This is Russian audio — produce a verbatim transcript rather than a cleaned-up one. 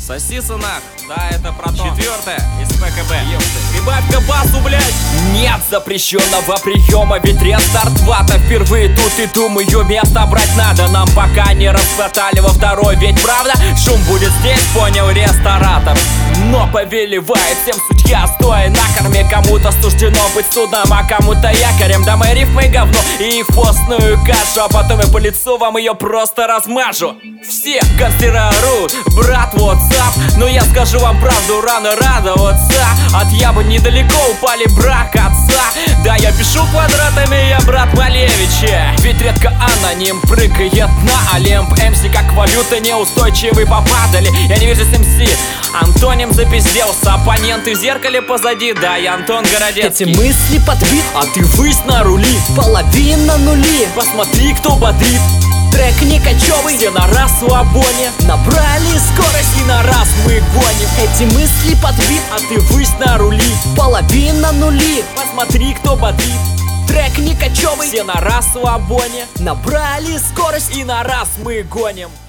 Сосиса нах, да, это протон. Четвертое из ПКБ. Прибавь-ка басу, блядь. Нет запрещенного приема, ведь рестарт вата. Впервые тут и думаю, место брать надо. Нам пока не расхватали во второй, ведь правда? Шум будет здесь, понял ресторатор. Но повелевает всем судья, стоя на корме. Кому-то суждено быть судом, а кому-то якорем. Да мои рифмы говно и их постную кашу, а потом я по лицу вам ее просто размажу. Все гангстеры орут, брат, what's up? Но я скажу вам правду, рано радоваться. От ябы недалеко упали брак отца. Да, я пишу квадратами, я брат Малевича. Ведь редко аноним прыгает на Олимп. МС как валюта неустойчивый попадали. Я не вижу с МС, Антоним запизделся. Оппоненты в зеркале позади, да, я Антон Городецкий. Эти мысли подбит, А ты высь на рули, половина нули. посмотри, кто бодрит. Трек не кочевый, Все на расслабоне, набрали скорость, и на раз мы гоним. эти мысли подбит, А ты высь на рули, половина нули. посмотри, кто бодрит. Трек не кочевый, Все на расслабоне, набрали скорость. и на раз мы гоним.